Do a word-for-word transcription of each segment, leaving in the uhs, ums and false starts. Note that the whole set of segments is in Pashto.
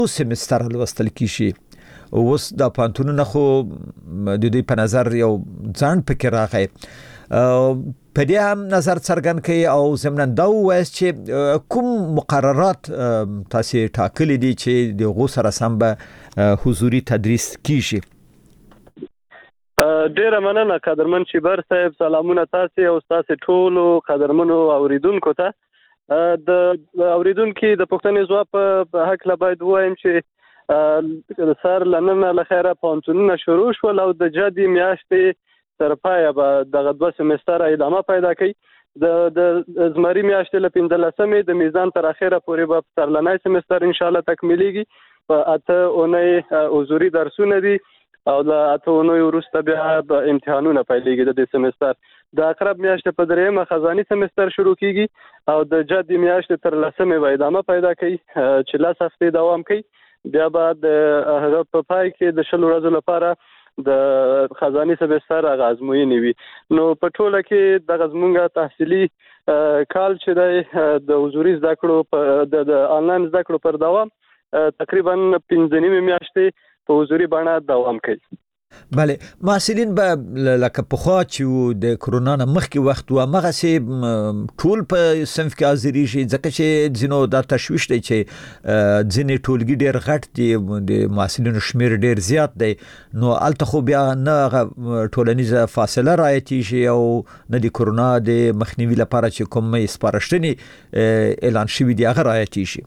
سمستر لوستل کیږي اوس د پانتونونه خو د دې په نظر یو ځان فکر راغی په دې هم نظر څرګند کړي او زموږ دا وایي چې کوم مقررات تاسو ټاکلي دي چې د غو سره سم به حضوري تدریس کیږي. ډیره مننه قدرمن شیبر صاحب، سلامونه تاسو او تاسو ټول قدرمنو اوریدونکو ته. د اوریدونکو د پښتنې ځواب په حق لا باید وایم چې سر لننه لخيره پانتونونه شروع شول او د جدي میاشتې تر پایه به دغه دوه سمستر ادامه پیدا کوي. د د زمری میاشتې له پنځلسمې د میزان تر اخره پورې به سرلنای سمستر ان شاء الله تکمیلېږي. په اته اونۍ حضوري درسونه دي او د اته اونۍ وروسته بیا امتحانونه پیلېږي د دې سمستر. د اقرب میاشتې په دریمه خزاني سمستر شروع کیږي او د جدي میاشتې تر لسمې به ادامه پیدا کوي چې لس هفتې دوام کوي. بیا بعد هغه په پای کې د شل ورځې لپاره د خزاني سمستر غازموینې وي. نو په ټوله کې د غزمونګه تحصیلي کال چې د حضوري زده کړو د انلاین زده کړو پر دوام تقریبا پنځه نیمه میاشتې په حضوري باندې دوام کوي. بله، محصلین به لکه پخوا چې د کرونا نه مخکې وخت و مغه سي ټول په صنف کې حاضرېږي ځکه چې ځینو دا تشویش دی چې ځینې ټولګي ډېر غټ دي، د محصلینو شمیر ډېر زیات دی، نو الته خو بیا نه ټولنیزه فاصله رعایتېږي او نه د کرونا د مخنیوي لپاره چې کومې سپارښتنې اعلان شوي دي هغه رعایتېږي.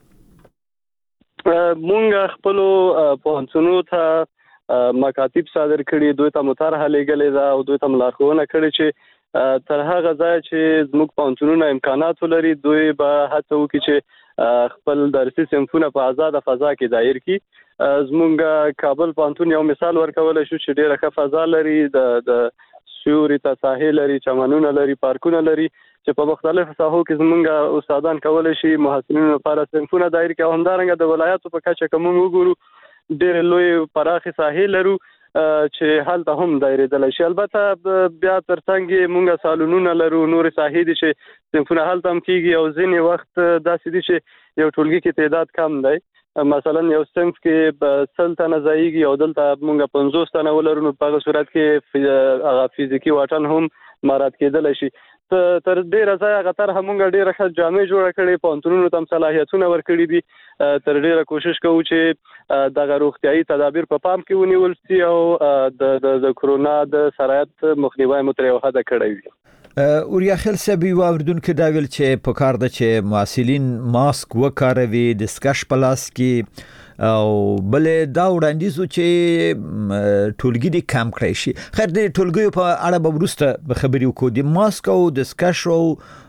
مونږ خپلو پوهنتونونو ته مکاتب صادر کړي، دوی ته مطرحه لېږلې ده او دوی ته لارښوونه کړې چې تر هغه ځایه چې زموږ پوهنتونونه امکانات ولري دوی به هڅه وکړي چې خپل درسي صنفونه په آزاده فضا کې دایر کړي. زموږ کابل پوهنتون یو مثال ورکولی شو چې ډېره ښه فضا لري، د د سیوري ته ساحې لري، چمنونه لري، پارکونه لري چې په مختلفو ساحو کې زموږ استادان کولی شي محصلینو لپاره صنفونه دایر کړي. او همدارنګه د ولایاتو په کچه که موږ وګورو ډېر لوی پراخې ساحې لرو چې هلته هم دایرېدلی شي. البته بیا تر څنګ موږ سالونونه لرو، نورې ساحې دي چې صنفونه هلته هم کېږي او ځینې وخت داسې دي چې یو ټولګي کې تعداد کم دی، مثلا یو صنف کې سل تنه ځایږي او دلته موږ پنځوس تنه ولرو، نو په هغه صورت کې هغه فزیکي واټن هم مراعات کېدلی شي. تر ډیره ځایه هغه طرحه موږ ډیره ښه جامع جوړه کړې، پوهنتونونو ته هم صلاحیتونه ورکړي دي. تر ډیره کوشش کوو چې دغه روغتیایي تدابیر په پام کې ونیول شي او د د کرونا د سرایت مخنیوی مو تر یو حده کړی وي. اوریا خیل سبي واردونکو دا ویل چې په کار ده چې محصلین ماسک وکاروي، د سکش په لاس کې او بلې دا وړاندیز چې ټولګي دې کم کړی شي. خیر د ټولګیو په اړه به وروسته خبرې وکړو. د ماسک او د سکش او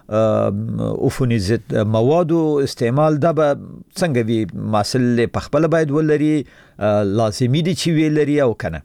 عفوني ضد موادو استعمال دا به څنګه وي؟ محصل په خپله باید ولري، لازمي دي چې ویلري او کنه؟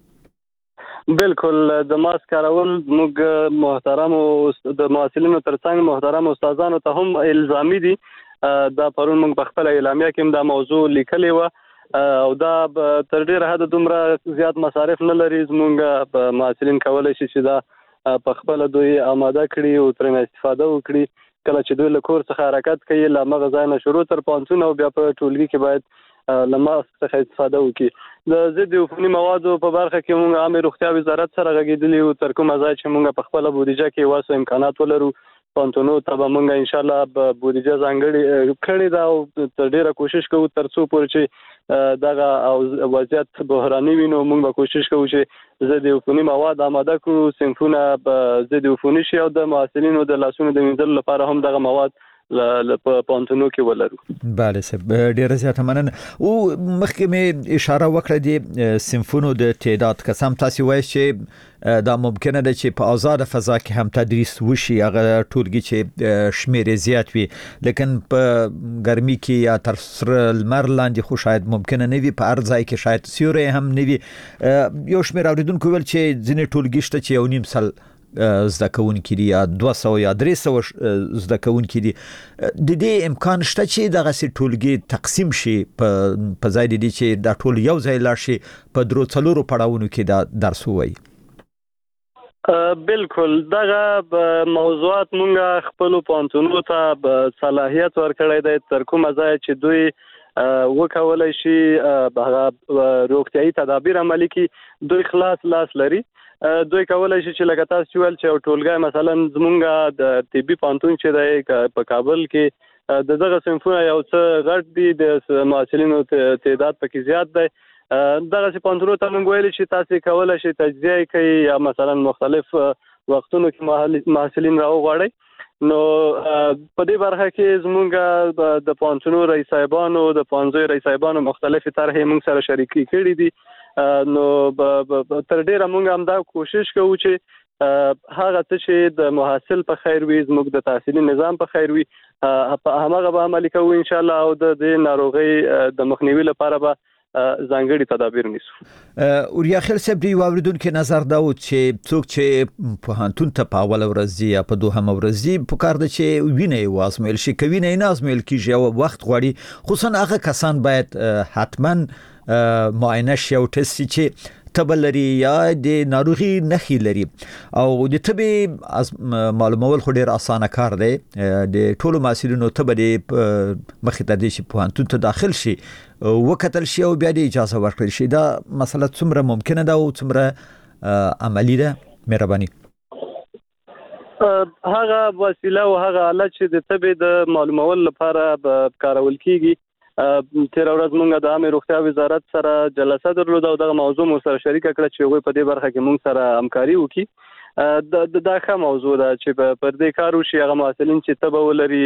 بالکل، د ماسک کارول موږ محترم د محصلینو ترڅنګ محترم استادانو ته هم الزامي دي. دا پرون موږ په خپل اعلامیه کې دا موضوع لیکلې و او دا تر ډیره حد دومره زیات مصارف نه لري. زموږ محصلین کولی شي چې دا په خپل دوی آماده کړي او ترې استفاده وکړي. کله چې دوی له کور څخه حرکت کوي له مغه ځای نه شروع تر پوهنتون او بیا په ټولګي کې باید له ماسک څخه استفاده وکړي. د ضد عفوني موادو په برخه کې موږ عامه روغتیا وزارت سره غږېدلي وو تر کومه ځای چې موږ په خپله بودیجه کې واسو امکانات ولرو. پوهنتونونو ته به موږ ان شاء الله بودیجه ځانګړې کړې ده او تر ډیره کوشش کوو تر څو پورې چې دغه او وضعیت بحراني وي نو موږ به کوشش کوو چې ضد عفوني مواد آماده کړو، صنفونه به ضد عفوني شي او د محصلینو د لاسونو د مینځلو لپاره هم دغه مواد ل په پوهنتونونو کې ولرو. بله صاحب، ډیره زیاته مننه. او مخکې مې اشاره وکړه د صنفونو د تعداد که سم تاسو وایي چې دا ممکنه ده چې په آزاده فضا کې هم تدریس وشي، هغه ټولګي چې شمیر زیات وي، لیکن په ګرمي کې یا تر سره لمر لاندې خو شاید ممکنه نه وي، په هر ځای کې شاید سیوری هم نه وي. یو شمیر اوریدونکو ویل چې ځینې ټولګي شته چې یو نیم سل زده کوونکي دي یا دوه سوه یا درې سوه زده کوونکي دي. د دې امکان شته چې دغسې ټولګي تقسیم شي په ځای د دې چې دا ټول یو ځای لاړ شي په درو څلورو پړاوونو کې دا درس ووایي؟ بالکل، دغه موضوعات مونږ خپل پوهنتونونو ته صلاحیت ورکړی دی تر کومه ځای چې دوی وکولای شي هغه روغتيایي تدابیر عملي کړي دوی خلاص لاس لري دوی کولای شي چې لکه تاسو ویل چې ټولګای مثلا زمونږ د طبي پانتون چې دی په کابل کې د دغه صنفونه یو څه غټ دي د محصلینو تعداد پکې زیات دی دغه صنفونو ته موږ ویل چې تاسو کولای شئ تجزیه کوي یا مثلا مختلف وختونو کې محصلین راوغواړي نو په دې برخه کې زمونږ د پانتونو رئیس صاحبانو د پانځوي رئیس صاحبانو مختلفې طرحې موږ سره شریکي کړې دي نو تر ډیره موږ هم دا کوشش کوو چې هغه څه چې د محصل په خیر وي زموږ د تحصیلي نظام په خیر وي همغه به عملي کوو ان شاء الله او د دې ناروغي د مخنیوي لپاره به ځانګړي تدابیر نیسو اوریا خیر صاحب دی واوریدونکو نظر دا و چې څوک چې په هانتون ته په اول ورځ یا په دوهم ورځ په کار د چې ویني وازمل شي کوي نه نازمل کیږي او وخت غواړي خصوصا هغه کسان باید حتما معاینه شي او ټست چې تبلري یا د ناروغي نخي لري او د طبي معلومول خو ډیر اسانه کار دی د ټولو مسؤلینو تبري مخې ته دي چې په انتون ته داخل شي وکتل شي او بیا د اجازه ورکړي شي دا مسله څومره ممکنه ده او څومره عملی ده مهرباني هغه وسیله او هغه آله چې د طبي د معلومول لپاره کارول کیږي تیر ورځ موږ د عامه روغتیا وزارت سره جلسه درلوده او دغه موضوع مو سره شریک کړه چې هغه په دې برخه کې موږ سره همکاري وکړي د داخه موضوع ده چې پر دې کار وشي هغه محصلین چې تبه ولري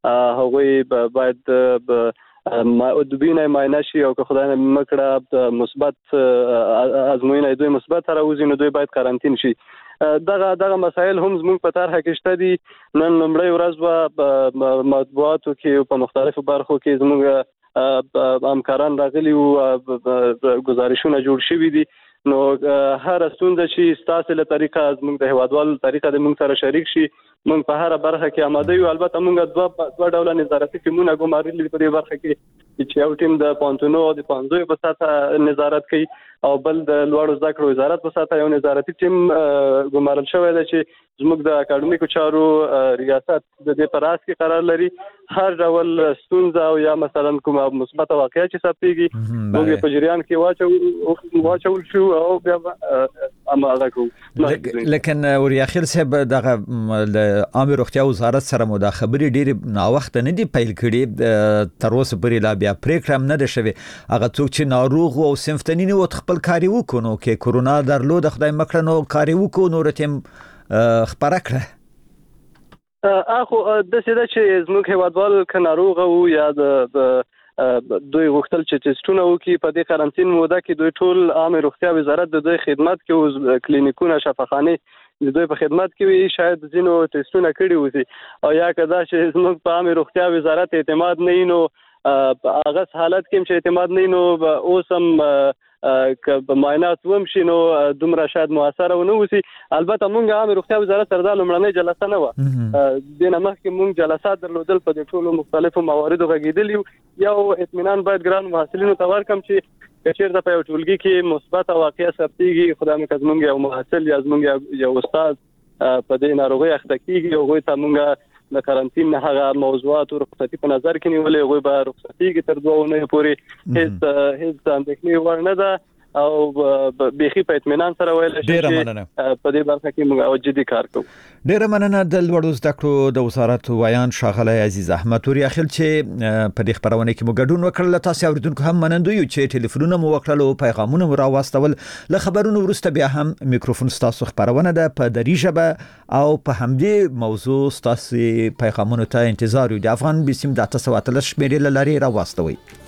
هغه باید ما دوبینه معاینه شي او که خدای نه مکړه مثبت ازموینه دوی مثبت راوځي نو دوی باید قرنطین شي دغه دغه مسایل هم زموږ په طرحه کې شته دي نن لومړی ورځ په مطبوعاتو کې په مختلفو برخو کې زموږ همکاران راغلي او گزارشونه جوړ شوي دي نو هر ستونزه چې ستاسو له طریقه زموږ د هوادوالو طریقه د موږ سره شریک شي موږ په هر برخه کې آماده یو البته موږ دوه دوه ډول نظارتي ټیمونه ګمارلي په دې برخه کې چې یو ټیم د پانتونو او د پانځوي په ساته نظارت کوي او بل د لوړو زده کړو وزارت په ساته یو نظارتي ټیم ګمارل شوی دی چې زموږ د اکاډمیکو چارو ریاست د دې پر اساس کې قرار لري هر ډول ستونزه او یا مثلا کومه مثبت واقعه چې ثبتېږي موږ په جریان کې واچو واچول شو او بیا عمل کوو لیکن وریا خیر صاحب دغه د عامه روغتیا وزارت سره مو د خبرې ډېر نا وخت نه دی پیل کړي تر اوسه پورې لا بیا پریکړه نه ده شوی هغه څوک چې ناروغ او صنفتنی نو خپل کاری وکونو کې کورونا درلود خدای مکړه نو کاری وکونو رتم خبره کړه اخو د سیده چې زموږ هوادوال ک ناروغ او یا د دوی غوښتل چې ټیسټونه وکړي په دې قرنطین موده کې دوی ټول عامه روغتیا وزارت د دوی خدمت کې او کلینیکونه شفاخانه د دوی په خدمت کې وي شاید ځینو ټیسټونه کړي وي او یا کدا چې زموږ په عامه روغتیا وزارت اعتماد نه نو هغه حالت کې چې اعتماد نه نو اوسم که معاینات وم شي نو دومره شاید موثر ونه وسی البته مونږ عامه روغتیا وزارت سره د لومړنۍ جلسه نه و د نه مخکې مونږ جلسات درلودل په ټولو مختلفو مواردو غږیدل یو اطمینان باید ګران محصلینو ته ورکم چې کچیر د په ټولګي کې مثبت واقعیا ثبتېږي خدای مې کزمونږ یو محصل یا زمونږ یو استاد په دې ناروغي اخته کیږي او غوي ته مونږ د قرنطین نه هغه موضوعات او رخصتي په نظر کې نیولې غوي به رخصتي کې تر دوه نه پورې هیڅ هیڅ اندېښنې ورنه ده او بيخي په اطمینان سره ویل شي ډیره مننه په دې برخه کې موږ جدي کار کوو ډیره مننه د لوړو زده کړو د وزارت ویان شاغله عزیز احمد وریا خل چې په دې خبرونه کې موږ ګډون وکړل تاسو اوریدونکو هم منندوی چې ټلیفونونه مو وکړل او پیغامونه مو راوستل له خبرونو ورسته بیا هم میکروفون تاسو خبرونه ده په دری ژبه او په همدې موضوع تاسو پیغامونه ته انتظار یو د افغان بسم د تاسو وتل شمیرې لاري راوستوي